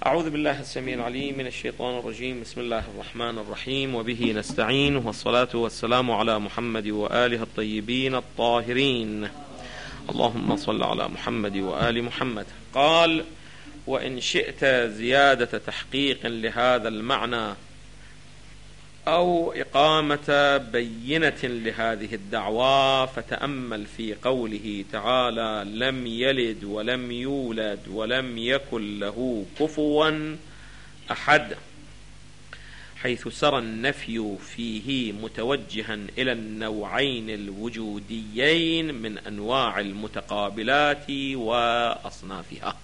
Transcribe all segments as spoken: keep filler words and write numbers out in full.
أعوذ بالله السميع العليم من الشيطان الرجيم. بسم الله الرحمن الرحيم، وبه نستعين، والصلاة والسلام على محمد وآله الطيبين الطاهرين. اللهم صل على محمد وآل محمد. قال: وإن شئت زيادة تحقيق لهذا المعنى أو إقامة بينة لهذه الدعوى فتأمل في قوله تعالى: لم يلد ولم يولد ولم يكن له كفوا أحد، حيث سرى النفي فيه متوجها إلى النوعين الوجوديين من أنواع المتقابلات وأصنافها.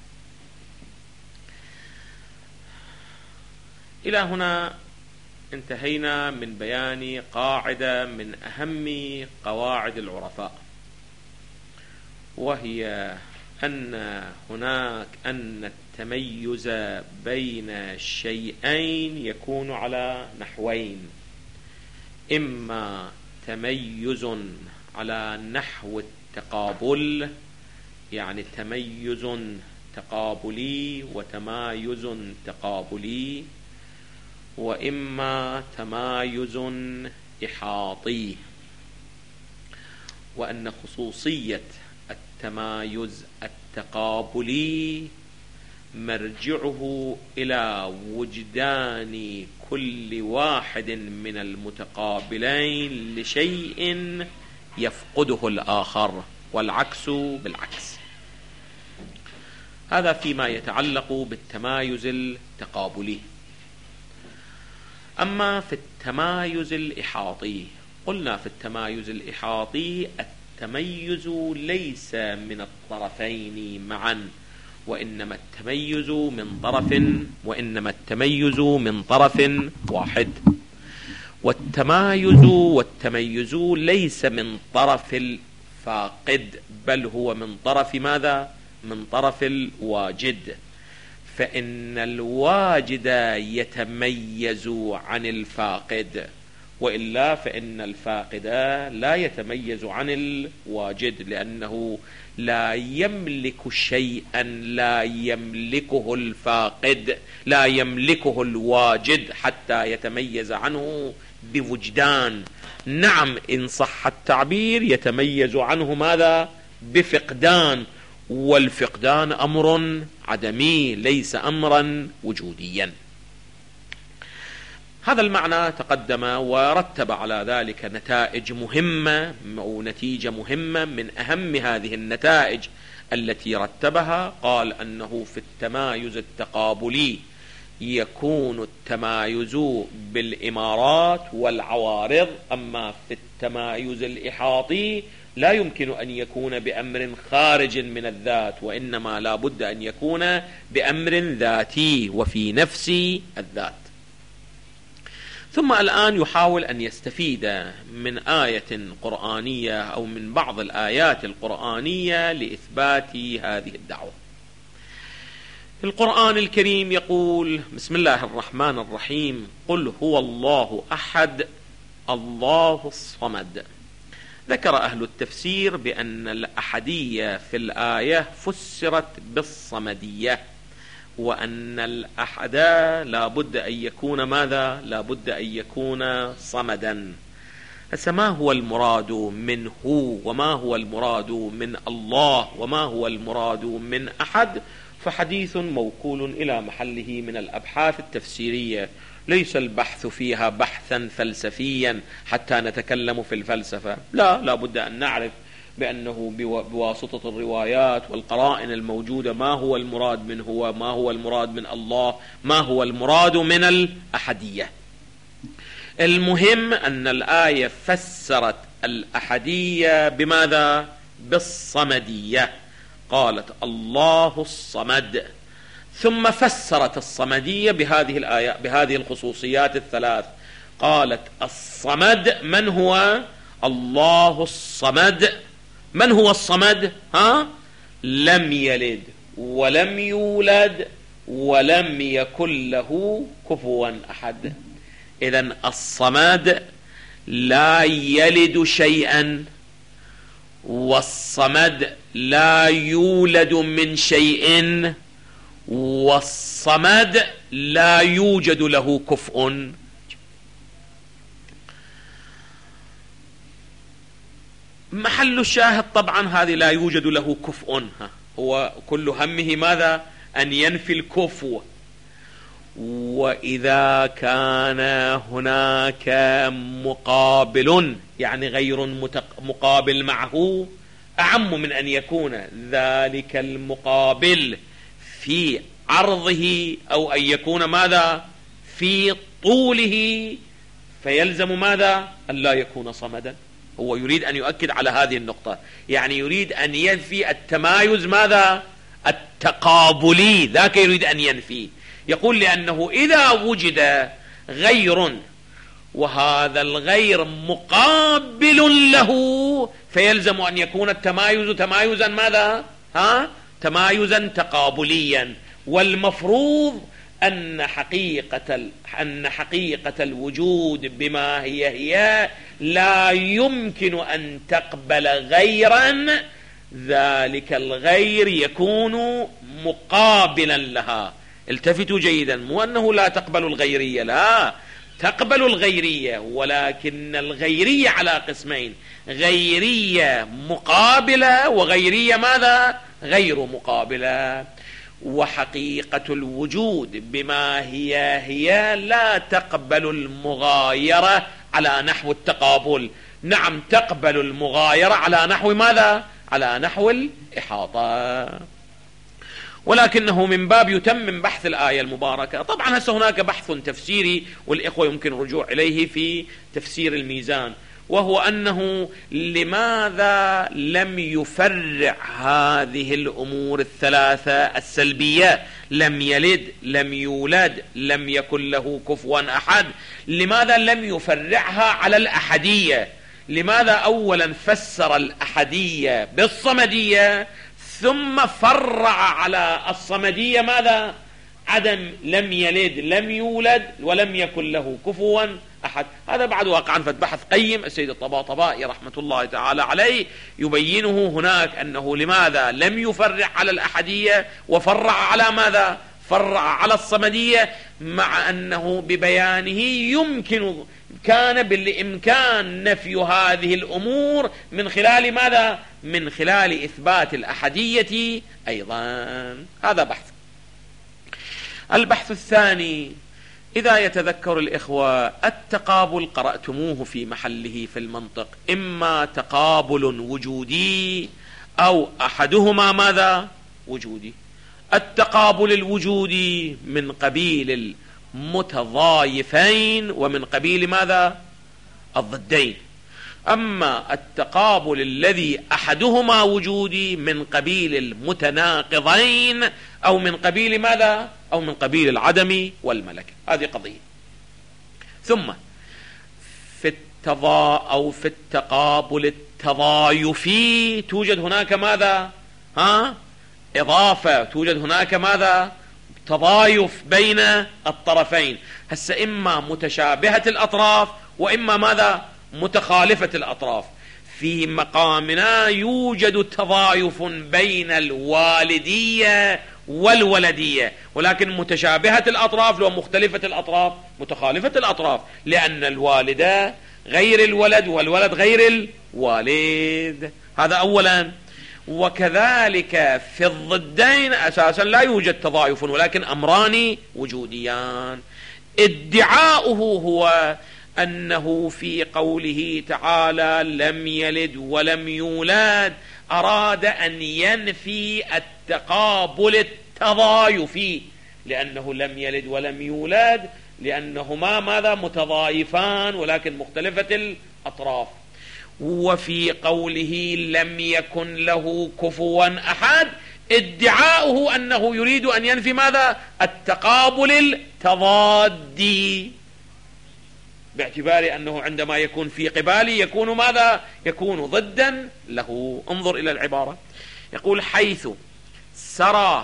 إلى هنا انتهينا من بيان قاعدة من أهم قواعد العرفاء، وهي أن هناك أن التميز بين الشيئين يكون على نحوين: إما تميز على نحو التقابل، يعني تميز تقابلي وتمايز تقابلي، وإما تمايز إحاطي. وأن خصوصية التمايز التقابلي مرجعه إلى وجدان كل واحد من المتقابلين لشيء يفقده الآخر، والعكس بالعكس. هذا فيما يتعلق بالتمايز التقابلي. أما في التمايز الإحاطي، قلنا في التمايز الإحاطي التميز ليس من الطرفين معا، وإنما التميز من طرف وإنما التميز من طرف واحد. والتمايز والتميز ليس من طرف الفاقد، بل هو من طرف ماذا؟ من طرف الواجد. فإن الواجد يتميز عن الفاقد، وإلا فإن الفاقد لا يتميز عن الواجد، لأنه لا يملك شيئا لا يملكه الفاقد، لا يملكه الواجد حتى يتميز عنه بوجدان. نعم، إن صح التعبير، يتميز عنه ماذا؟ بفقدان، والفقدان أمر عدمي ليس أمرا وجوديا. هذا المعنى تقدم ورتب على ذلك نتائج مهمة أو نتيجة مهمة. من أهم هذه النتائج التي رتبها قال أنه في التمايز التقابلي يكون التمايز بالإمارات والعوارض، أما في التمايز الإحاطي لا يمكن أن يكون بأمر خارج من الذات، وإنما لا بد أن يكون بأمر ذاتي وفي نفس الذات. ثم الآن يحاول أن يستفيد من آية قرآنية أو من بعض الآيات القرآنية لإثبات هذه الدعوة. القرآن الكريم يقول: بسم الله الرحمن الرحيم: قل هو الله أحد الله الصمد. ذكر أهل التفسير بأن الأحدية في الآية فسرت بالصمدية، وأن الأحد لا بد أن يكون ماذا؟ لا بد أن يكون صمدا. فما هو المراد من هو، وما هو المراد من الله، وما هو المراد من أحد؟ فحديث موكول إلى محله من الأبحاث التفسيرية، ليس البحث فيها بحثا فلسفيا حتى نتكلم في الفلسفة، لا لا بد أن نعرف بأنه بواسطة الروايات والقرائن الموجودة ما هو المراد من هو، ما هو المراد من الله، ما هو المراد من الأحدية. المهم أن الآية فسرت الأحدية بماذا؟ بالصمدية. قالت الله الصمد، ثم فسرت الصمدية بهذه الآية بهذه الخصوصيات الثلاث. قالت الصمد من هو؟ الله الصمد. من هو الصمد؟ ها؟ لم يلد ولم يولد ولم يكن له كفوا أحد. إذن الصمد لا يلد شيئا، والصمد لا يولد من شيء، والصمد لا يوجد له كفء. محل الشاهد طبعا هذه لا يوجد له كفء، هو كل همه ماذا؟ أن ينفي الكفو. وإذا كان هناك مقابل، يعني غير مقابل معه، أعم من أن يكون ذلك المقابل في عرضه أو أن يكون ماذا؟ في طوله، فيلزم ماذا؟ أن لا يكون صمدا. هو يريد أن يؤكد على هذه النقطة، يعني يريد أن ينفي التمايز ماذا؟ التقابلي، ذاك يريد أن ينفي. يقول لأنه إذا وجد غير وهذا الغير مقابل له فيلزم أن يكون التمايز تمايزا ماذا؟ ها؟ تمايزا تقابليا. والمفروض أن حقيقة أن حقيقة الوجود بما هي هي لا يمكن أن تقبل غيرا، ذلك الغير يكون مقابلا لها. التفتوا جيدا، مو أنه لا تقبل الغيرية، لا تقبل الغيرية، ولكن الغيرية على قسمين: غيرية مقابلة وغيرية ماذا؟ غير مقابلة. وحقيقة الوجود بما هي هي لا تقبل المغايرة على نحو التقابل. نعم تقبل المغايرة على نحو ماذا؟ على نحو الإحاطة. ولكنه من باب يتمم بحث الآية المباركة. طبعا هسه هناك بحث تفسيري والإخوة يمكن الرجوع إليه في تفسير الميزان، وهو أنه لماذا لم يفرع هذه الأمور الثلاثة السلبية؟ لم يلد، لم يولد، لم يكن له كفوا أحد. لماذا لم يفرعها على الأحدية؟ لماذا أولا فسر الأحدية بالصمدية ثم فرع على الصمدية ماذا؟ عدم لم يلد لم يولد ولم يكن له كفوا أحد. هذا بعد واقعا بحث قيم السيد الطباطبائي رحمة الله تعالى عليه يبينه هناك، أنه لماذا لم يفرع على الأحدية وفرع على ماذا؟ فرع على الصمدية، مع أنه ببيانه يمكن كان بالإمكان نفي هذه الأمور من خلال ماذا؟ من خلال إثبات الأحدية أيضا. هذا بحث. البحث الثاني، إذا يتذكر الإخوة التقابل قرأتموه في محله في المنطق، إما تقابل وجودي أو أحدهما ماذا؟ وجودي. التقابل الوجودي من قبيل المتضايفين ومن قبيل ماذا؟ الضدين. أما التقابل الذي أحدهما وجودي من قبيل المتناقضين أو من قبيل ماذا؟ أو من قبيل العدم والملكة. هذه قضية. ثم في التضا أو في التقابل التضايفي توجد هناك ماذا؟ ها؟ إضافة، توجد هناك ماذا؟ تضايف بين الطرفين. هسه إما متشابهة الأطراف وإما ماذا؟ متخالفة الأطراف. في مقامنا يوجد تضايف بين الوالدية والولدية، ولكن متشابهة الأطراف لو مختلفة الأطراف متخالفة الأطراف، لأن الوالدة غير الولد والولد غير الوالد. هذا أولا. وكذلك في الضدين أساسا لا يوجد تضايف، ولكن أمران وجوديان. ادعاؤه هو أنه في قوله تعالى لم يلد ولم يولد أراد أن ينفي التقابل التضايفي، لأنه لم يلد ولم يولد لأنهما ماذا؟ متضايفان ولكن مختلفة الأطراف. وفي قوله لم يكن له كفوا أحد ادعاؤه أنه يريد أن ينفي ماذا؟ التقابل التضادي، باعتبار أنه عندما يكون في قبالي يكون ماذا؟ يكون ضدا له. انظر إلى العبارة، يقول حيث سرى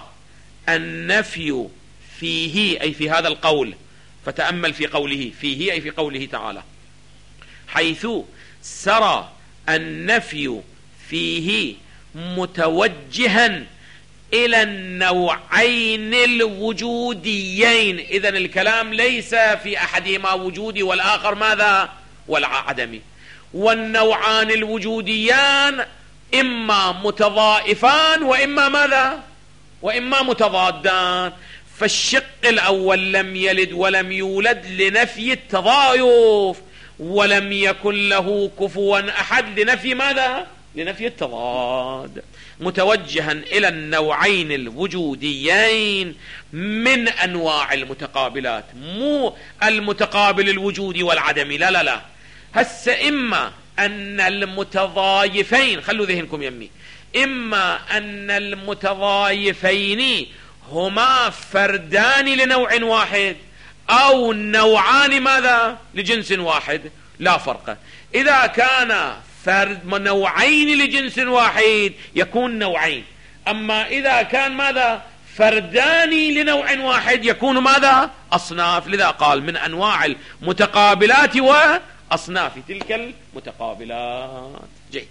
النفي فيه، أي في هذا القول، فتأمل في قوله فيه أي في قوله تعالى، حيث سرى النفي فيه متوجها إلى النوعين الوجوديين. إذن الكلام ليس في أحدهما وجودي والآخر ماذا؟ والعدمي. والنوعان الوجوديان إما متضائفان وإما ماذا؟ وإما متضادان. فالشق الأول لم يلد ولم يولد لنفي التضايف، ولم يكن له كفوا أحد لنفي ماذا؟ لنفي التضاد. متوجها إلى النوعين الوجوديين من أنواع المتقابلات، مو المتقابل الوجودي والعدمي، لا لا لا. هس إما أن المتضايفين، خلوا ذهنكم يمي، إما أن المتضايفين هما فردان لنوع واحد أو نوعان ماذا؟ لجنس واحد، لا فرق. إذا كان فرد نوعين لجنس واحد يكون نوعين، أما إذا كان ماذا؟ فردان لنوع واحد يكون ماذا؟ أصناف. لذا قال من أنواع المتقابلات وأصناف تلك المتقابلات. جيد.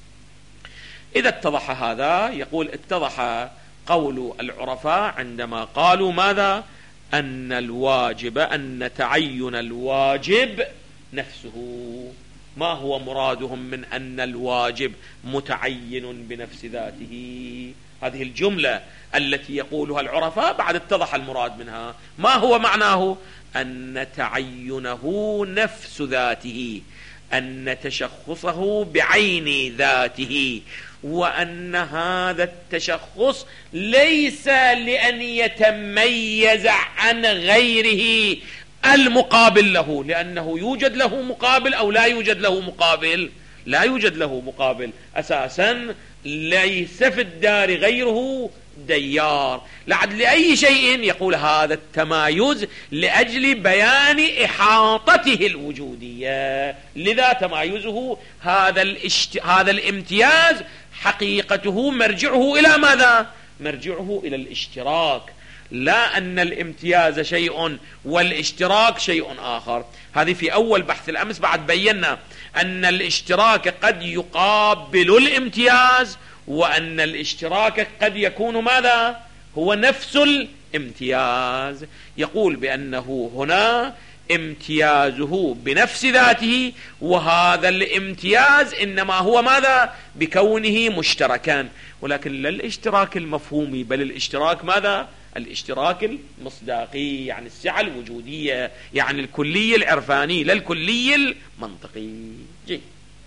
إذا اتضح هذا، يقول اتضح قول العرفاء عندما قالوا ماذا؟ أن الواجب، أن تعين الواجب نفسه. ما هو مرادهم من أن الواجب متعين بنفس ذاته؟ هذه الجملة التي يقولها العرفاء بعد اتضح المراد منها. ما هو معناه؟ أن تعينه نفس ذاته، أن تشخصه بعين ذاته، وأن هذا التشخص ليس لأن يتميز عن غيره المقابل له، لأنه يوجد له مقابل أو لا يوجد له مقابل؟ لا يوجد له مقابل أساسا. ليس في الدار غيره ديار. لعد لأي شيء يقول هذا التمايز لأجل بيان إحاطته الوجودية، لذا تمايزه هذا, الاشت... هذا الامتياز حقيقته مرجعه إلى ماذا؟ مرجعه إلى الاشتراك، لا أن الامتياز شيء والاشتراك شيء آخر. هذه في أول بحث الأمس بعد بينا أن الاشتراك قد يقابل الامتياز، وأن الاشتراك قد يكون ماذا؟ هو نفس الامتياز. يقول بأنه هنا امتيازه بنفس ذاته، وهذا الامتياز إنما هو ماذا؟ بكونه مشتركان، ولكن لا الاشتراك المفهومي، بل الاشتراك ماذا؟ الاشتراك المصداقي، يعني السعة الوجودية، يعني الكلية العرفاني لا الكلية المنطقي. جي.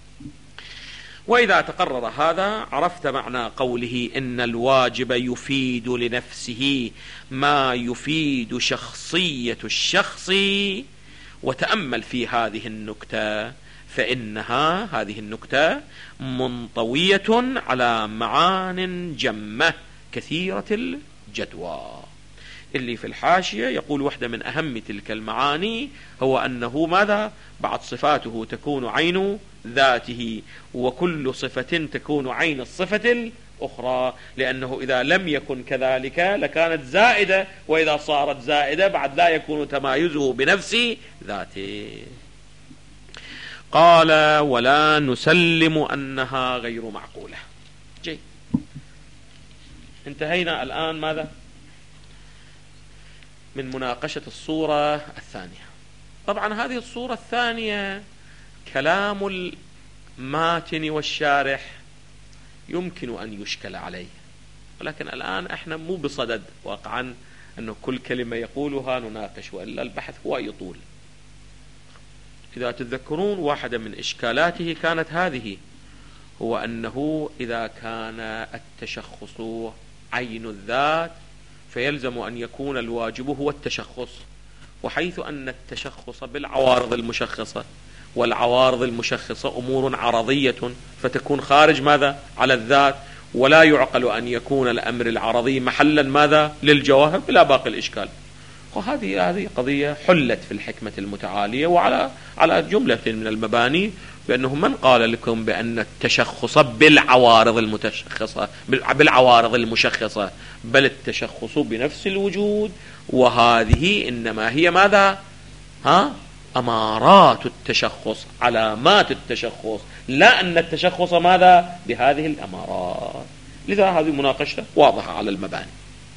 وإذا تقرر هذا عرفت معنى قوله إن الواجب يفيد لنفسه ما يفيد شخصية الشخص. وتأمل في هذه النكتة، فإنها هذه النكتة منطوية على معان جمة كثيرة الجدوى. اللي في الحاشية يقول واحدة من أهم تلك المعاني هو أنه ماذا؟ بعد صفاته تكون عين ذاته، وكل صفة تكون عين الصفة الأخرى، لأنه إذا لم يكن كذلك لكانت زائدة، وإذا صارت زائدة بعد لا يكون تمايزه بنفس ذاته. قال ولا نسلم أنها غير معقولة. جيد. انتهينا الآن ماذا؟ من مناقشة الصورة الثانية. طبعا هذه الصورة الثانية كلام الماتن والشارح يمكن أن يشكل عليه، ولكن الآن احنا مو بصدد واقعا أنه كل كلمة يقولها نناقش، وإلا البحث هو يطول. إذا تتذكرون واحدة من إشكالاته كانت هذه، هو أنه إذا كان التشخص عين الذات فيلزم أن يكون الواجب هو التشخص، وحيث أن التشخص بالعوارض المشخصة، والعوارض المشخصة أمور عرضية فتكون خارج ماذا؟ على الذات، ولا يعقل أن يكون الأمر العرضي محلا ماذا؟ للجواهر بلا باقي الإشكال. وهذه هذه قضية حلت في الحكمة المتعالية وعلى على جملة من المباني، بأنه من قال لكم بأن التشخص بالعوارض المتشخصة بالعوارض المشخصة، بل التشخص بنفس الوجود، وهذه إنما هي ماذا؟ ها؟ أمارات التشخص، علامات التشخص، لا أن التشخص ماذا؟ بهذه الأمارات. لذا هذه مناقشة واضحة على المباني.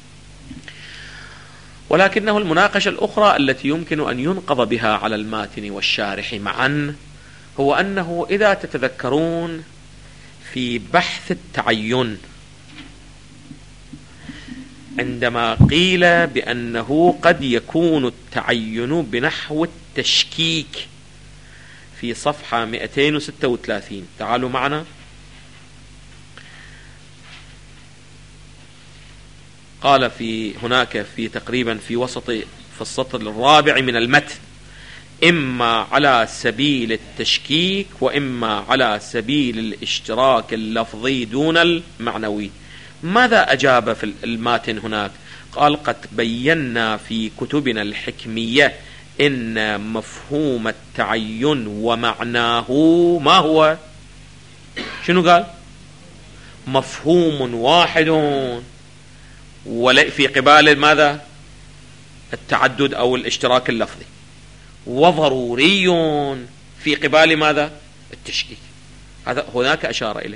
ولكنه المناقشة الأخرى التي يمكن أن ينقض بها على الماتن والشارح معا هو أنه إذا تتذكرون في بحث التعين عندما قيل بأنه قد يكون التعين بنحو التشكيك في صفحة مئتين وستة وثلاثين، تعالوا معنا. قال في هناك في تقريبا في وسط في السطر الرابع من المتن: إما على سبيل التشكيك وإما على سبيل الاشتراك اللفظي دون المعنوي. ماذا أجاب في الماتن هناك؟ قال: قد بينا في كتبنا الحكمية إن مفهوم التعين ومعناه ما هو؟ شنو قال؟ مفهوم واحد في قبال ماذا؟ التعدد أو الاشتراك اللفظي، وضروري في قبال ماذا؟ التشكيك. هذا هناك أشار إليه.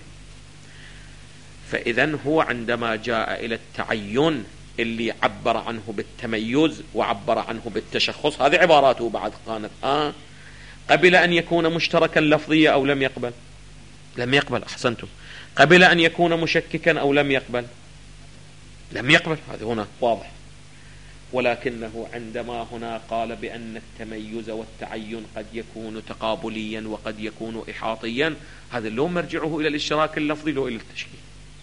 فإذن هو عندما جاء إلى التعين اللي عبر عنه بالتميز وعبر عنه بالتشخص، هذه عباراته بعد كانت آه قبل أن يكون مشتركا لفظيا أو لم يقبل؟ لم يقبل. أحسنتم. قبل أن يكون مشككا أو لم يقبل؟ لم يقبل. هذا هنا واضح. ولكنه عندما هنا قال بأن التميز والتعين قد يكون تقابليا وقد يكون إحاطيا، هذا لو مرجعه إلى الاشتراك اللفظي لو إلى التشكيل.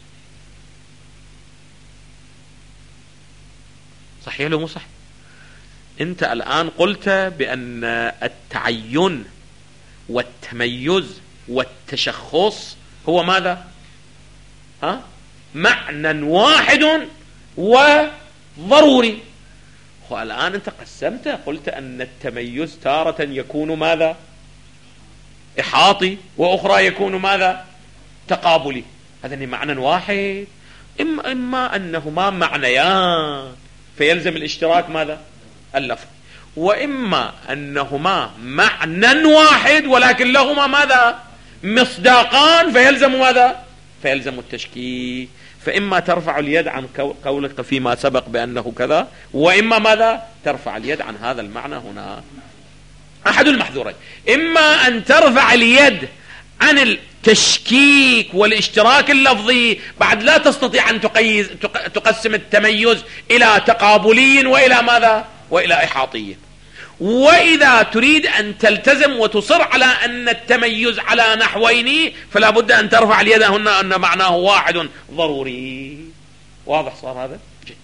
صحيح لو مو صح؟ أنت الآن قلت بأن التعين والتميز والتشخص هو ماذا؟ ها؟ معنى واحد وضروري. والآن أنت قسمت، قلت أن التميز تارة يكون ماذا؟ إحاطي، وأخرى يكون ماذا؟ تقابلي. هذا معنى واحد. إما, إما أنهما معنيان فيلزم الاشتراك ماذا؟ اللفظ، وإما أنهما معنى واحد ولكن لهما ماذا؟ مصداقان فيلزم ماذا؟ فيلزم التشكيك. فإما ترفع اليد عن قولك فيما سبق بأنه كذا، وإما ماذا؟ ترفع اليد عن هذا المعنى هنا. أحد المحذورين: إما أن ترفع اليد عن التشكيك والاشتراك اللفظي، بعد لا تستطيع أن تقيز تقسم التميز إلى تقابلي وإلى ماذا؟ وإلى إحاطي. وإذا تريد أن تلتزم وتصر على أن التميز على نحوين فلا بد أن ترفع اليد هنا أن معناه واحد ضروري. واضح صار هذا؟ جيد.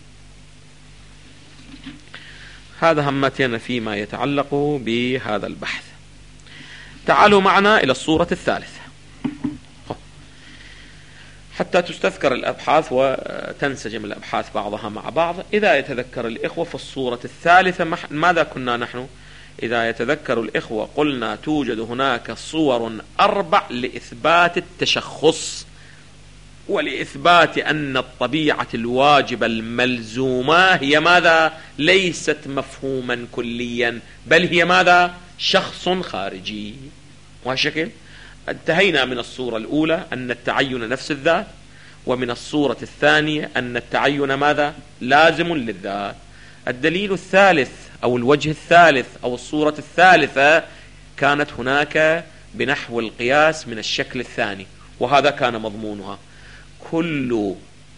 هذا همتنا فيما يتعلق بهذا البحث. تعالوا معنا إلى الصورة الثالثة حتى تستذكر الأبحاث وتنسجم الأبحاث بعضها مع بعض. إذا يتذكر الإخوة في الصورة الثالثة ماذا كنا نحن؟ إذا يتذكر الإخوة قلنا توجد هناك صور أربع لإثبات التشخص ولإثبات أن الطبيعة الواجبة الملزومة هي ماذا؟ ليست مفهوما كليا بل هي ماذا؟ شخص خارجي. وهالشكل انتهينا من الصورة الأولى أن التعين نفس الذات، ومن الصورة الثانية أن التعين ماذا؟ لازم للذات. الدليل الثالث أو الوجه الثالث أو الصورة الثالثة كانت هناك بنحو القياس من الشكل الثاني، وهذا كان مضمونها: كل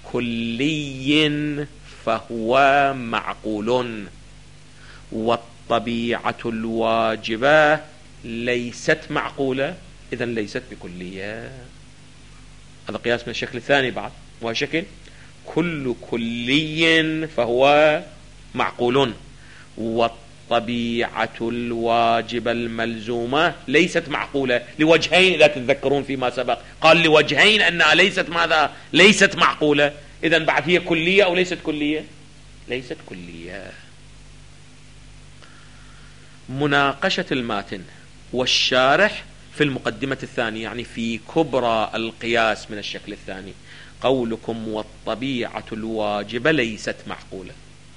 كلي فهو معقول والطبيعة الواجبة ليست معقولة، إذن ليست بكلية. هذا قياس من الشكل الثاني بعد، وهو شكل كل كلي فهو معقول والطبيعة الواجبة الملزومة ليست معقولة، لوجهين إذا تتذكرون فيما سبق قال لوجهين أنها ليست ماذا؟ ليست معقولة. إذن بعد هي كلية أو ليست كلية؟ ليست كلية. مناقشة الماتن والشارح في المقدمة الثانية، يعني في كبرى القياس من الشكل الثاني: قولكم والطبيعة الواجبة ليست معقولة.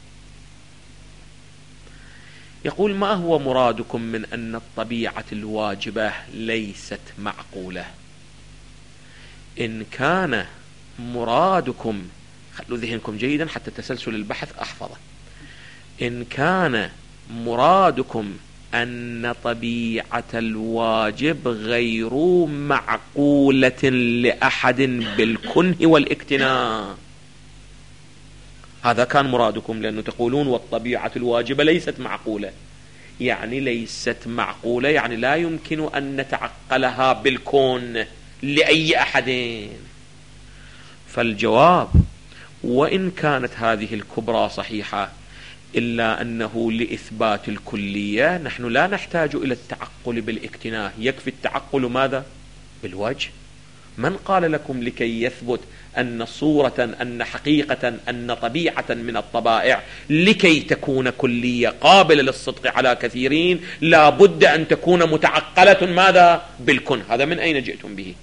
يقول: ما هو مرادكم من أن الطبيعة الواجبة ليست معقولة؟ إن كان مرادكم، خلوا ذهنكم جيدا حتى تسلسل البحث أحفظه، إن كان مرادكم أن طبيعة الواجب غير معقولة لأحد بالكنه والاكتناء، هذا كان مرادكم، لأنه تقولون والطبيعة الواجبة ليست معقولة، يعني ليست معقولة يعني لا يمكن أن نتعقلها بالكون لأي أحد. فالجواب وإن كانت هذه الكبرى صحيحة إلا أنه لإثبات الكلية نحن لا نحتاج إلى التعقل بالاكتناء، يكفي التعقل ماذا؟ بالوجه. من قال لكم لكي يثبت أن صورة أن حقيقة أن طبيعة من الطبائع لكي تكون كلية قابلة للصدق على كثيرين لا بد أن تكون متعقلة ماذا؟ بالكن. هذا من أين جئتم به؟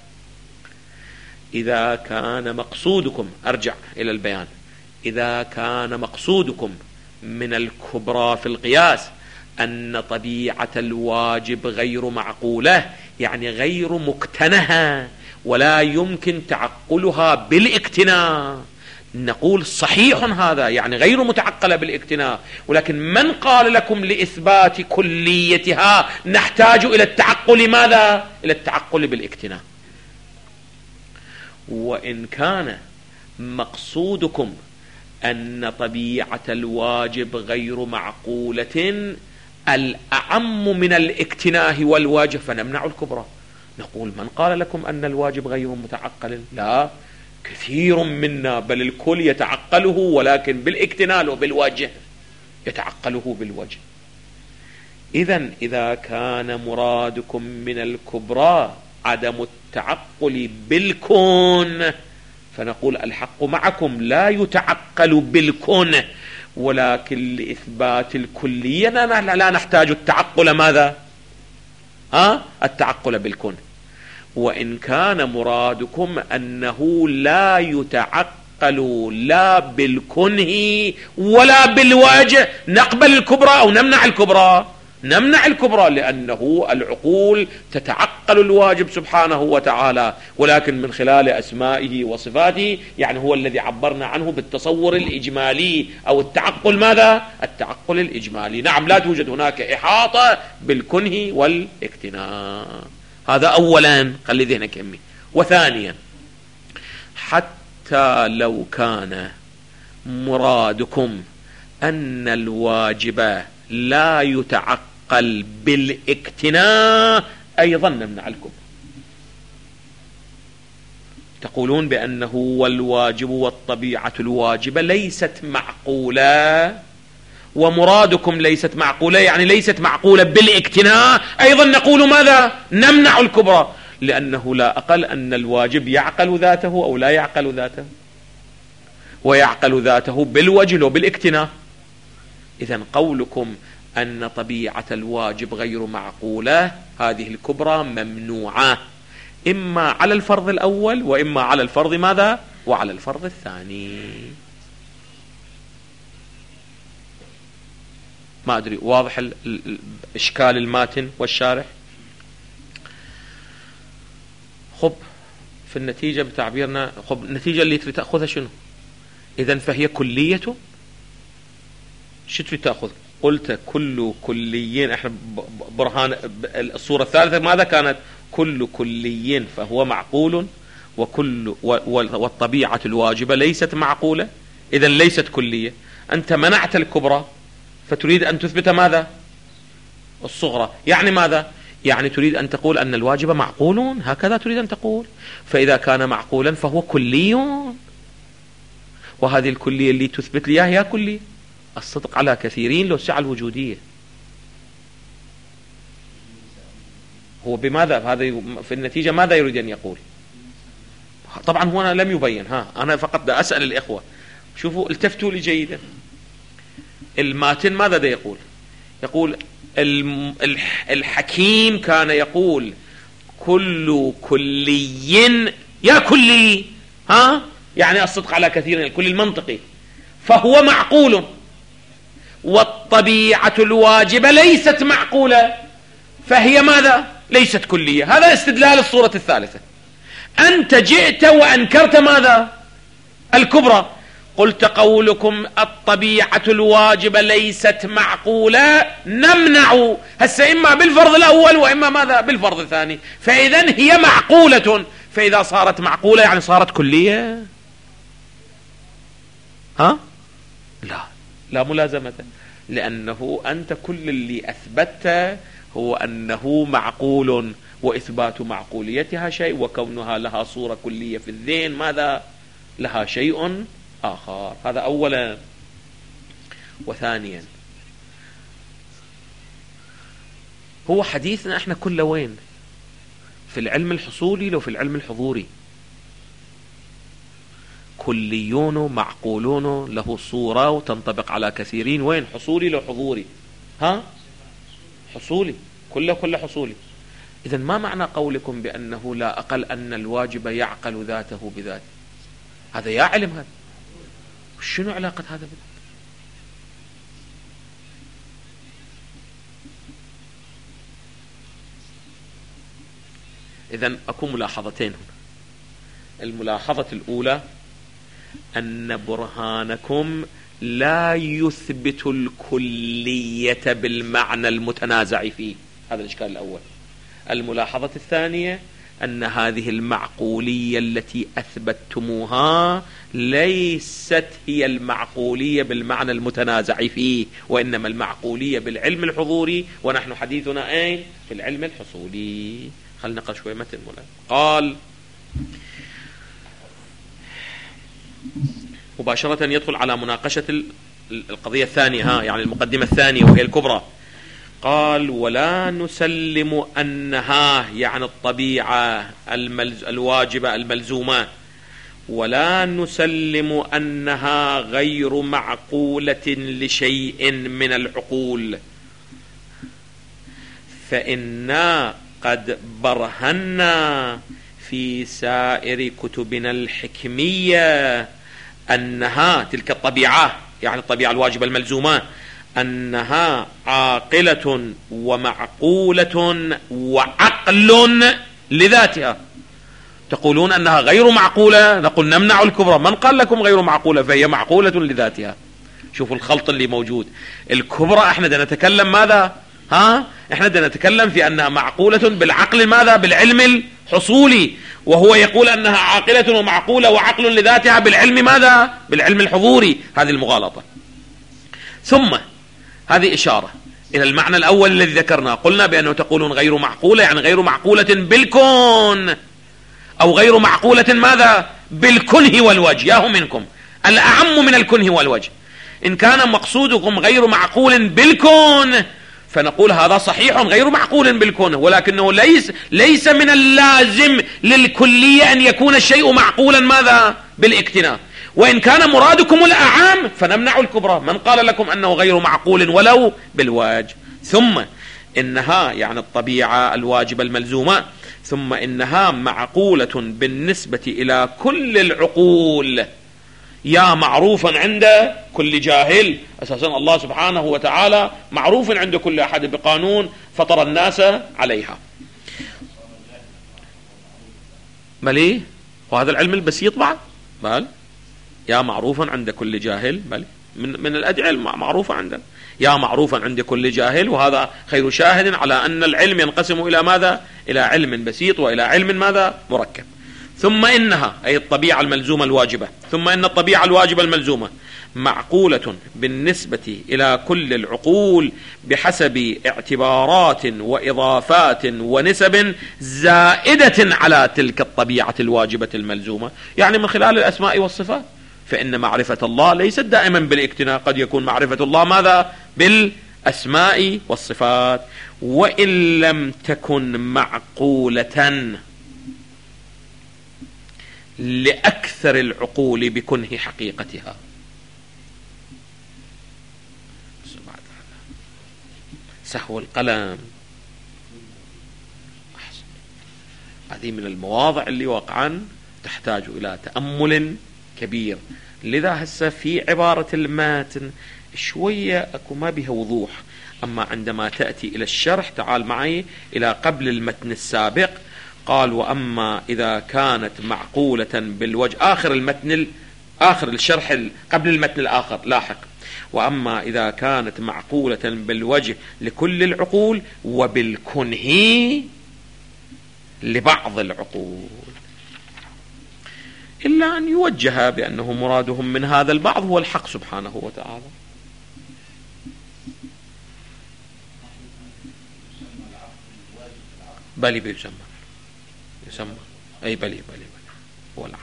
إذا كان مقصودكم، أرجع إلى البيان، إذا كان مقصودكم من الكبرى في القياس أن طبيعة الواجب غير معقولة يعني غير مكتنها ولا يمكن تعقلها بالاكتناء، نقول صحيح هذا، يعني غير متعقلة بالاكتناء، ولكن من قال لكم لإثبات كليتها نحتاج إلى التعقل ماذا؟ إلى التعقل بالاكتناء. وإن كان مقصودكم أن طبيعة الواجب غير معقولة الأعم من الاكتناه والواجب فنمنع الكبرى، نقول من قال لكم أن الواجب غير متعقل؟ لا، كثير منا بل الكل يتعقله ولكن بالاكتنال وبالوجه، يتعقله بالوجه. إذن إذا كان مرادكم من الكبرى عدم التعقل بالكون فنقول الحق معكم لا يتعقل بالكون، ولكن لإثبات الكلية لا نحتاج التعقل ماذا؟ ها؟ التعقل بالكون. وإن كان مرادكم أنه لا يتعقل لا بالكنه ولا بالوجه نقبل الكبرى أو نمنع الكبرى؟ نمنع الكبرى، لأنه العقول تتعقل الواجب سبحانه وتعالى ولكن من خلال أسمائه وصفاته، يعني هو الذي عبرنا عنه بالتصور الإجمالي أو التعقل ماذا؟ التعقل الإجمالي. نعم، لا توجد هناك إحاطة بالكنه والاكتناء. هذا أولا، خلي ذهنك يمي. وثانيا، حتى لو كان مرادكم أن الواجب لا يتعقل بالاكتناء أيضا نمنع الكبرى. تقولون بأنه والواجب والطبيعة الواجبة ليست معقولة، ومرادكم ليست معقولة يعني ليست معقولة بالاكتناء، أيضا نقول ماذا؟ نمنع الكبرى، لأنه لا أقل أن الواجب يعقل ذاته أو لا يعقل ذاته، ويعقل ذاته بالوجه وبالاكتناء. إذن قولكم أن طبيعة الواجب غير معقولة هذه الكبرى ممنوعة، إما على الفرض الأول وإما على الفرض ماذا؟ وعلى الفرض الثاني. ما أدري واضح إشكال الماتن والشارح؟ خب في النتيجة بتعبيرنا، خب النتيجة اللي تريد تأخذها شنو؟ إذن فهي كلية. شو تريد تأخذ؟ قلت كل كليين، احنا برهان الصورة الثالثة ماذا كانت؟ كل كلي فهو معقول وكل والطبيعة الواجبة ليست معقولة، إذن ليست كلية. أنت منعت الكبرى فتريد أن تثبت ماذا؟ الصغرى. يعني ماذا؟ يعني تريد أن تقول أن الواجب معقول، هكذا تريد أن تقول. فإذا كان معقولا فهو كلي، وهذه الكلية اللي تثبت لي هي كلية. الصدق على كثيرين لو سعى الوجودية. هو بماذا هذا في النتيجة ماذا يريد أن يقول؟ طبعا هو أنا لم يبين، ها أنا فقط دا أسأل الإخوة. شوفوا التفتوا لي جيدا. الماتن ماذا دا يقول؟ يقول الحكيم كان يقول كل كلي يا كلي، ها يعني الصدق على كثيرين، الكل المنطقي، فهو معقول، والطبيعة الواجبة ليست معقولة فهي ماذا؟ ليست كلية. هذا استدلال الصورة الثالثة. أنت جئت وأنكرت ماذا؟ الكبرى. قلت قولكم الطبيعة الواجبة ليست معقولة نمنع، هسه إما بالفرض الأول وإما ماذا؟ بالفرض الثاني. فإذا هي معقولة، فإذا صارت معقولة يعني صارت كلية؟ ها؟ لا، لا ملازمة، لأنه أنت كل اللي أثبته هو أنه معقول، وإثبات معقوليتها شيء، وكونها لها صورة كلية في الذهن ماذا؟ لها شيء آخر. هذا أولا. وثانيا، هو حديثنا احنا كله وين؟ في العلم الحصولي لو في العلم الحضوري؟ كليون معقولون له صورة وتنطبق على كثيرين. وين؟ حصولي لو حضوري؟ ها؟ حصولي، كله كله حصولي. إذن ما معنى قولكم بأنه لا أقل أن الواجب يعقل ذاته بذاته؟ هذا يا علم هذا، شنو علاقة هذا بذلك؟ إذن أكو ملاحظتين هنا. الملاحظة الأولى أن برهانكم لا يثبت الكلية بالمعنى المتنازع فيه، هذا الإشكال الأول. الملاحظة الثانية أن هذه المعقولية التي أثبتتموها ليست هي المعقولية بالمعنى المتنازع فيه، وإنما المعقولية بالعلم الحضوري، ونحن حديثنا أين؟ في العلم الحصولي. خلنا نقرأ شوي متن مولانا. قال مباشرة يدخل على مناقشة القضية الثانية، ها يعني المقدمة الثانية وهي الكبرى. قال ولا نسلم أنها يعني الطبيعة الملز الواجبة الملزومة، ولا نسلم أنها غير معقولة لشيء من العقول، فإنا قد برهنا في سائر كتبنا الحكمية أنها تلك الطبيعة يعني الطبيعة الواجبة الملزومة أنها عاقلة ومعقولة وعقل لذاتها. تقولون أنها غير معقولة، نقول نمنع الكبرى. من قال لكم غير معقولة؟ فهي معقولة لذاتها. شوفوا الخلط اللي موجود. الكبرى احنا بدنا نتكلم ماذا؟ ها؟ احنا بدنا نتكلم في أنها معقولة بالعقل ماذا؟ بالعلم الحصولي، وهو يقول أنها عاقلة ومعقولة وعقل لذاتها بالعلم ماذا؟ بالعلم الحضوري. هذه المغالطة. ثم هذه إشارة إلى المعنى الأول الذي ذكرنا. قلنا بأنه تقولون غير معقولة يعني غير معقولة بالكون، أو غير معقولة ماذا؟ بالكنه والوجه. ياهو منكم الأعم من الكنه والوجه. إن كان مقصودكم غير معقول بالكون فنقول هذا صحيح غير معقول بالكون، ولكنه ليس ليس من اللازم للكلية أن يكون الشيء معقولا ماذا؟ بالاكتناء. وإن كان مرادكم الأعام فنمنع الكبرى. من قال لكم أنه غير معقول ولو بالوجه؟ ثم إنها يعني الطبيعة الواجبة الملزومة، ثم إنها معقولة بالنسبة إلى كل العقول، يا معروفا عند كل جاهل. أساسا الله سبحانه وتعالى معروف عند كل أحد بقانون فطر الناس عليها. بلي وهذا العلم البسيط بعد بل يا معروفا عند كل جاهل، بل من, من الأدعية معروفة عندنا يا معروفا عند كل جاهل، وهذا خير شاهد على أن العلم ينقسم إلى ماذا؟ إلى علم بسيط وإلى علم ماذا؟ مركب. ثم إنها أي الطبيعة الملزومة الواجبة، ثم إن الطبيعة الواجبة الملزومة معقولة بالنسبة إلى كل العقول بحسب اعتبارات وإضافات ونسب زائدة على تلك الطبيعة الواجبة الملزومة، يعني من خلال الأسماء والصفات. فإن معرفة الله ليست دائما بالاكتناء، قد يكون معرفة الله ماذا؟ بالأسماء والصفات. وإن لم تكن معقولة لأكثر العقول بكنه حقيقتها. سهو القلم. هذه من المواضع اللي واقعا تحتاج إلى تأمل كبير. لذا هسه في عبارة الماتن شوية أكو ما بها وضوح، أما عندما تأتي إلى الشرح تعال معي إلى قبل المتن السابق. قال وأما إذا كانت معقولة بالوجه، آخر المتن، آخر الشرح قبل المتن الآخر لاحق، وأما إذا كانت معقولة بالوجه لكل العقول وبالكنه لبعض العقول، إلا أن يوجه بأنه مرادهم من هذا البعض هو الحق سبحانه وتعالى. بلي بيسمى يسمى أي بلي بلي بلي هو العقل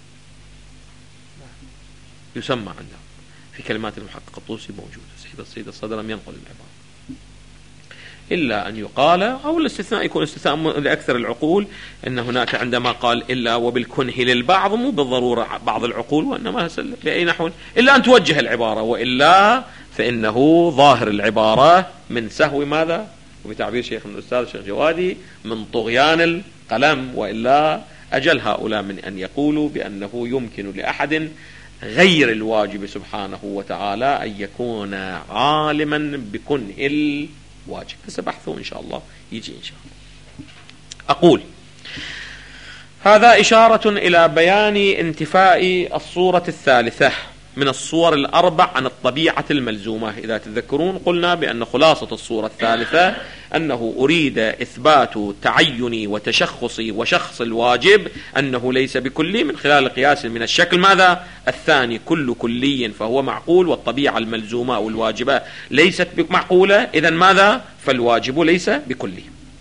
يسمى عندهم في كلمات المحقق الطوسي موجودة. سيد السيد الصدر لم ينقل العبارة إلا أن يقال، أو الاستثناء يكون استثناء لأكثر العقول، أن هناك عندما قال إلا وبالكنه للبعض مو بالضرورة بعض العقول، وإنما بأي نحو إلا أن توجه العبارة، وإلا فإنه ظاهر العبارة من سهو ماذا، وبتعبير شيخ من الأستاذ الشيخ جوادي من طغيان القلم، وإلا أجل هؤلاء من أن يقولوا بأنه يمكن لأحد غير الواجب سبحانه وتعالى أن يكون عالما بكنه الواجب. سبحثه إن شاء الله يجي إن شاء الله. أقول هذا إشارة إلى بيان انتفاء الصورة الثالثة من الصور الأربع عن الطبيعة الملزومة. إذا تذكرون قلنا بأن خلاصة الصورة الثالثة أنه أريد إثبات تعيني وتشخصي وشخص الواجب أنه ليس بكلي من خلال قياس من الشكل ماذا الثاني، كل كلي فهو معقول، والطبيعة الملزومة أو الواجبة ليست معقولة، إذن ماذا فالواجب ليس بكلي.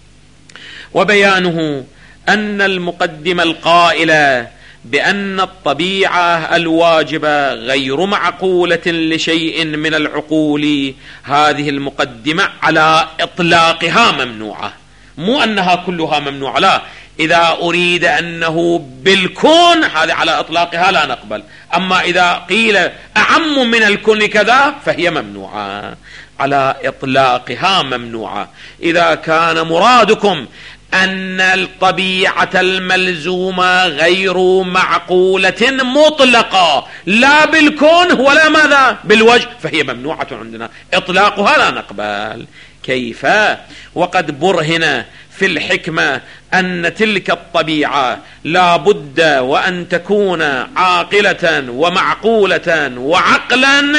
وبيانه أن المقدمة القائلة بأن الطبيعة الواجبة غير معقولة لشيء من العقول، هذه المقدمة على إطلاقها ممنوعة، مو أنها كلها ممنوعة، لا، إذا أريد أنه بالكون هذا على إطلاقها لا نقبل، أما إذا قيل أعم من الكون كذا فهي ممنوعة، على إطلاقها ممنوعة. إذا كان مرادكم أن الطبيعة الملزومة غير معقولة مطلقة لا بالكون ولا ماذا بالوجه فهي ممنوعة عندنا، إطلاقها لا نقبل. كيف؟ وقد برهن في الحكمة أن تلك الطبيعة لا بد وأن تكون عاقلة ومعقولة وعقلا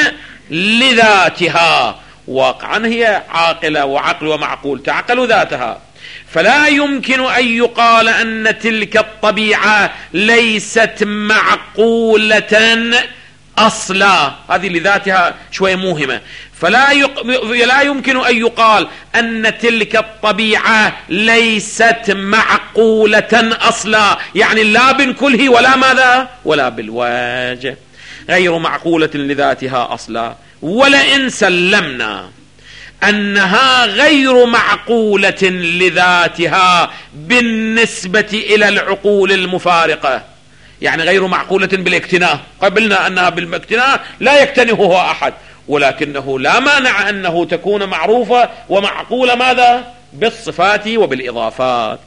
لذاتها، واقعا هي عاقلة وعقل ومعقول، تعقل ذاتها، فلا يمكن أن يقال أن تلك الطبيعة ليست معقولة أصلا، هذه لذاتها شوية موهمة، فلا يق... لا يمكن أن يقال أن تلك الطبيعة ليست معقولة أصلا، يعني لا بالكله ولا ماذا ولا بالوجه، غير معقولة لذاتها أصلا. ولئن سلمنا أنها غير معقولة لذاتها بالنسبة إلى العقول المفارقة، يعني غير معقولة بالاكتناء، قبلنا أنها بالاكتناء لا يكتنهها أحد، ولكنه لا مانع أنه تكون معروفة ومعقولة ماذا بالصفات وبالإضافات،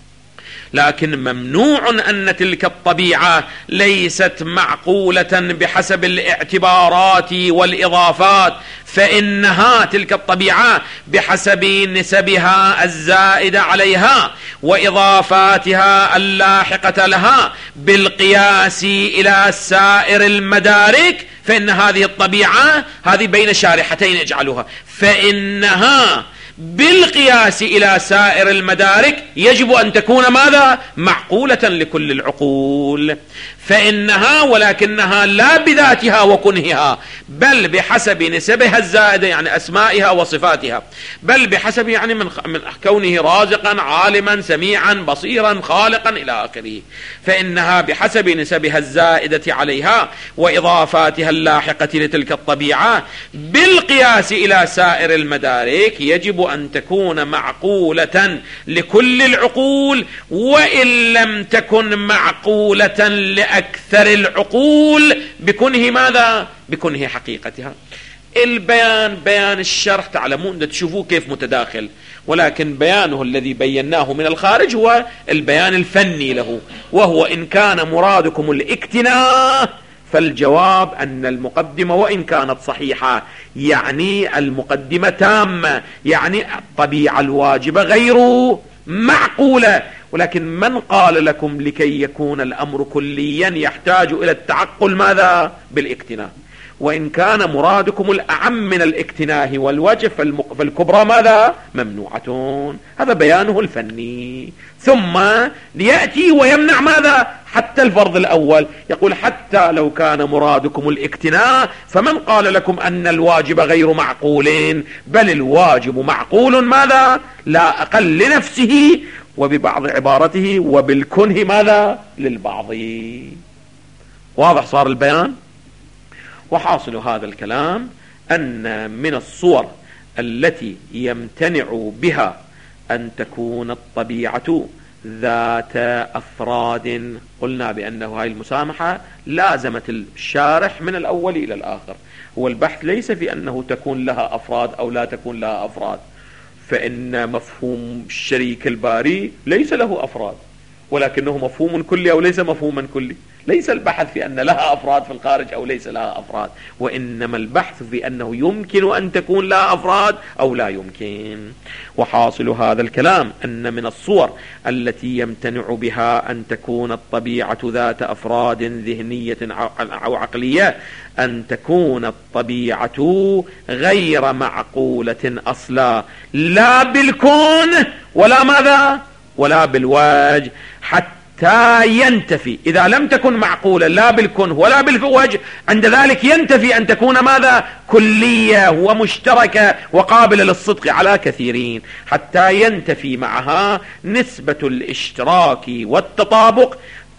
لكن ممنوع أن تلك الطبيعة ليست معقولة بحسب الاعتبارات والإضافات، فإنها تلك الطبيعة بحسب نسبها الزائدة عليها وإضافاتها اللاحقة لها بالقياس إلى سائر المدارك، فإن هذه الطبيعة هذه بين شارحتين اجعلوها، فإنها بالقياس إلى سائر المدارك يجب أن تكون ماذا معقولة لكل العقول، فإنها ولكنها لا بذاتها وكنهها، بل بحسب نسبها الزائدة يعني أسمائها وصفاتها، بل بحسب يعني من من كونه رازقا عالما سميعا بصيرا خالقا إلى آخره، فإنها بحسب نسبها الزائدة عليها وإضافاتها اللاحقة لتلك الطبيعة بالقياس إلى سائر المدارك يجب أن تكون معقولة لكل العقول، وإن لم تكن معقولة لأكثر العقول بكنه ماذا بكنه حقيقتها. البيان بيان الشرح تعلمون تشوفوا كيف متداخل، ولكن بيانه الذي بيناه من الخارج هو البيان الفني له، وهو إن كان مرادكم الاكتناء فالجواب أن المقدمة وإن كانت صحيحة يعني المقدمة تامة، يعني الطبيعة الواجبة غير معقولة، ولكن من قال لكم لكي يكون الأمر كليا يحتاج إلى التعقل ماذا؟ بالاكتناء. وإن كان مرادكم الأعم من الاكتناء والوجه فالكبرى ماذا؟ ممنوعة. هذا بيانه الفني. ثم ليأتي ويمنع ماذا؟ حتى الفرض الأول، يقول حتى لو كان مرادكم الاكتناء فمن قال لكم أن الواجب غير معقول، بل الواجب معقول ماذا؟ لا أقل لنفسه، وببعض عبارته وبالكنه ماذا؟ للبعض. واضح صار البيان؟ وحاصل هذا الكلام أن من الصور التي يمتنع بها أن تكون الطبيعة ذات أفراد، قلنا بأنه هاي المسامحة لازمت الشارح من الأول إلى الآخر. هو البحث ليس في أنه تكون لها أفراد أو لا تكون لها أفراد، فإن مفهوم الشريك الباري ليس له أفراد، ولكنه مفهوم كلي أو ليس مفهوما كلي. ليس البحث في أن لها أفراد في الخارج أو ليس لها أفراد، وإنما البحث في أنه يمكن أن تكون لها أفراد أو لا يمكن. وحاصل هذا الكلام أن من الصور التي يمتنع بها أن تكون الطبيعة ذات أفراد ذهنية أو عقلية أن تكون الطبيعة غير معقولة أصلا، لا بالكون ولا ماذا؟ ولا بالوجه، حتى ينتفي. إذا لم تكن معقولة لا بالكون ولا بالوجه، عند ذلك ينتفي أن تكون ماذا؟ كلية ومشتركة وقابلة للصدق على كثيرين، حتى ينتفي معها نسبة الاشتراك والتطابق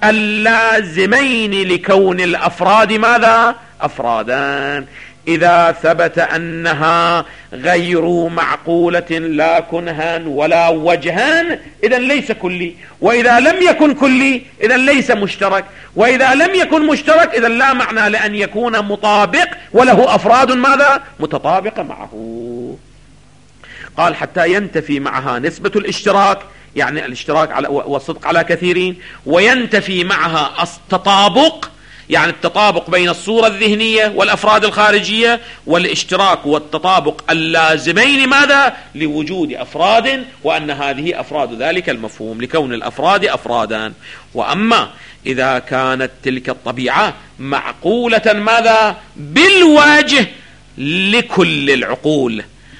اللازمين لكون الأفراد ماذا؟ أفرادان. إذا ثبت أنها غير معقولة لا كنها ولا وجها إذن ليس كلي، وإذا لم يكن كلي إذن ليس مشترك، وإذا لم يكن مشترك إذن لا معنى لأن يكون مطابق وله أفراد ماذا؟ متطابقة معه. قال حتى ينتفي معها نسبة الاشتراك، يعني الاشتراك على والصدق على كثيرين، وينتفي معها التطابق، يعني التطابق بين الصورة الذهنية والأفراد الخارجية، والاشتراك والتطابق اللازمين ماذا؟ لوجود أفراد، وأن هذه أفراد ذلك المفهوم لكون الأفراد أفرادا. وأما إذا كانت تلك الطبيعة معقولة ماذا؟ بالوجه لكل العقول،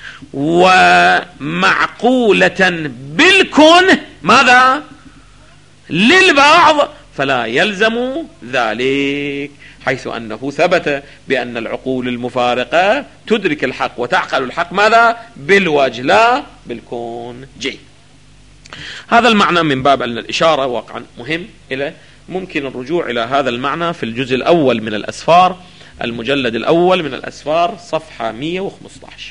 ومعقولة بالكون ماذا؟ للبعض، فلا يلزم ذلك، حيث أنه ثبت بأن العقول المفارقة تدرك الحق وتعقل الحق ماذا؟ بالوجه لا بالكون. جيد. هذا المعنى من باب أن الإشارة واقعا مهم إلى ممكن الرجوع إلى هذا المعنى في الجزء الأول من الأسفار، المجلد الأول من الأسفار صفحة مئة وخمسة عشر.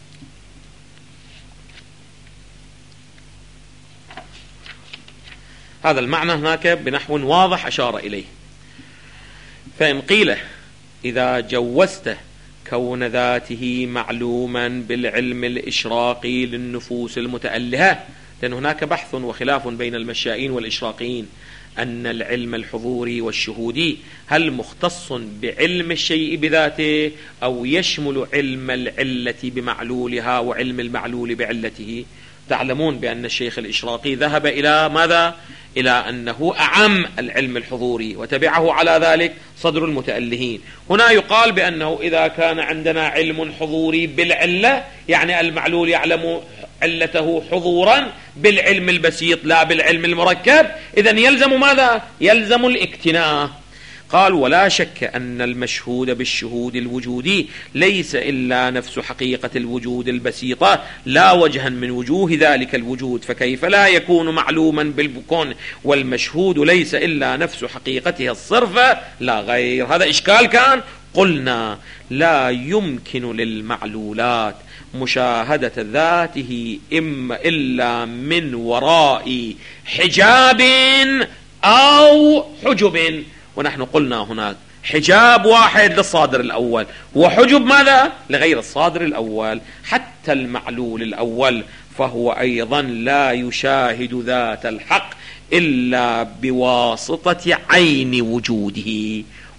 هذا المعنى هناك بنحو واضح أشار إليه. فإن قيل إذا جوزت كون ذاته معلوما بالعلم الإشراقي للنفوس المتألهة، لأن هناك بحث وخلاف بين المشائين والإشراقيين أن العلم الحضوري والشهودي هل مختص بعلم الشيء بذاته أو يشمل علم العلة بمعلولها وعلم المعلول بعلته. تعلمون بأن الشيخ الإشراقي ذهب إلى ماذا؟ إلى أنه أعم العلم الحضوري، وتبعه على ذلك صدر المتألهين. هنا يقال بأنه إذا كان عندنا علم حضوري بالعلة، يعني المعلول يعلم علته حضورا بالعلم البسيط لا بالعلم المركب، إذن يلزم ماذا؟ يلزم الاكتناء. قال ولا شك أن المشهود بالشهود الوجودي ليس إلا نفس حقيقة الوجود البسيطة لا وجها من وجوه ذلك الوجود، فكيف لا يكون معلوما بالكون والمشهود ليس إلا نفس حقيقته الصرفة لا غير. هذا إشكال كان. قلنا لا يمكن للمعلولات مشاهدة ذاته إما إلا من وراء حجاب أو حجب، ونحن قلنا هناك حجاب واحد للصادر الأول وحجب ماذا؟ لغير الصادر الأول. حتى المعلول الأول فهو أيضا لا يشاهد ذات الحق إلا بواسطة عين وجوده،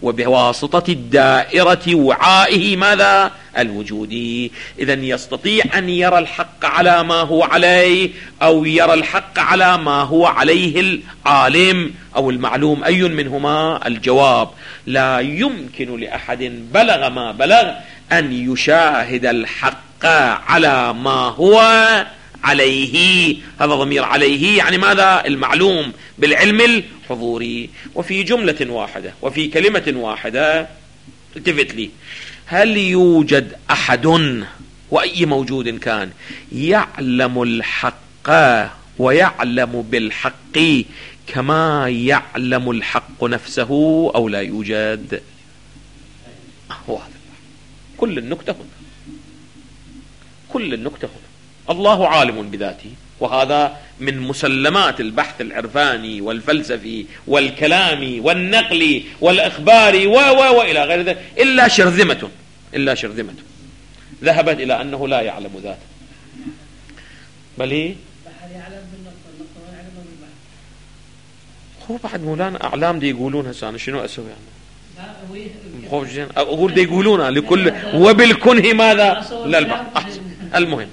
وبواسطة الدائرة وعائه ماذا؟ الوجودي. إذن يستطيع أن يرى الحق على ما هو عليه أو يرى الحق على ما هو عليه العالم أو المعلوم، أي منهما؟ الجواب. لا يمكن لأحد بلغ ما بلغ أن يشاهد الحق على ما هو عليه. هذا ضمير عليه يعني ماذا؟ المعلوم بالعلم الحضوري. وفي جملة واحدة وفي كلمة واحدة التفت لي، هل يوجد أحد وأي موجود كان يعلم الحق ويعلم بالحق كما يعلم الحق نفسه أو لا يوجد؟ واضح. كل النكتة هنا، كل النكتة هنا. الله عالم بذاته، وهذا من مسلمات البحث العرفاني والفلسفي والكلامي والنقلي والإخباري و و وإلى غير ذلك، إلا شرذمة إلا شرذمة ذهبت إلى أنه لا يعلم ذاته، بل هي هو بعد مولانا أعلام دي يقولون هسه شنو أسوي يعني؟ أقول دي يقولون لكل وبالكنه ماذا؟ لا البحث. المهم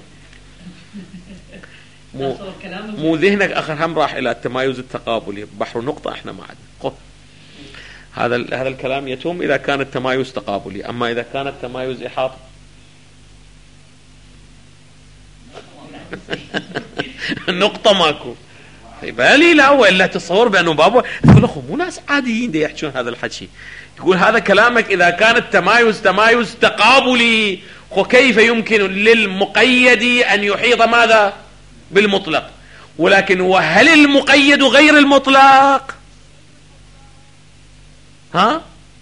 مو, مو ذهنك آخر هم راح إلى التمايز التقابلي، بحر نقطة احنا ما عندنا. هذا هذا الكلام يتم إذا كان التمايز تقابلي، أما إذا كان التمايز إحاطة نقطة ماكو. بالي لا وإلا تصور بأنه بابا يقول أخو مو ناس عاديين دي يحجون هذا الحكي. يقول هذا كلامك إذا كان التمايز تمايز تقابلي، وكيف يمكن للمقيد أن يحيط ماذا؟ بالمطلق. ولكن وهل المقيد غير المطلق؟ ها؟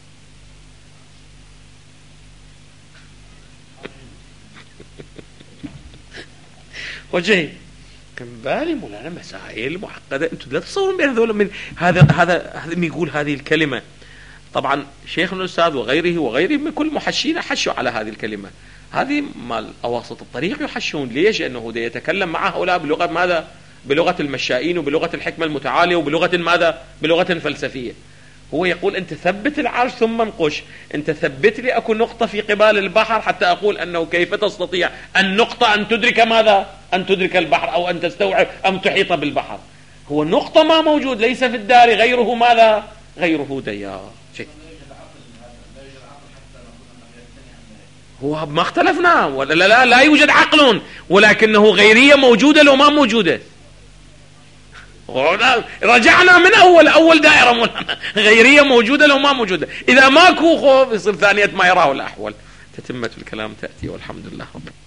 وجهي كان بالي مولانا مسائل معقدة، انتم لا تصورون بأن هذول من هذا هذا هذا يقول هذه الكلمة. طبعا شيخنا الأستاذ وغيره وغيره من كل محشين حشوا على هذه الكلمة. هذه مال أواسط الطريق يحشون. ليش؟ أنه يتكلم مع هؤلاء بلغة ماذا؟ بلغة المشائين وبلغة الحكمة المتعالية وبلغة ماذا؟ بلغة فلسفية. هو يقول أنت ثبت العرش ثم انقش، أنت ثبت لي أكو نقطة في قبال البحر حتى أقول أنه كيف تستطيع النقطة أن تدرك ماذا؟ أن تدرك البحر أو أن تستوعب أم تحيط بالبحر. هو النقطة ما موجود، ليس في الدار غيره ماذا؟ غيره ديار. هو ما اختلفنا ولا لا, لا لا يوجد عقل، ولكنه غيرية موجودة لو ما موجودة. رجعنا من أول أول دائرة مولانا، غيرية موجودة لو ما موجودة. إذا ماكو خوف يصير ثانية ما يراه الأحوال. تتمة الكلام تأتي والحمد لله رب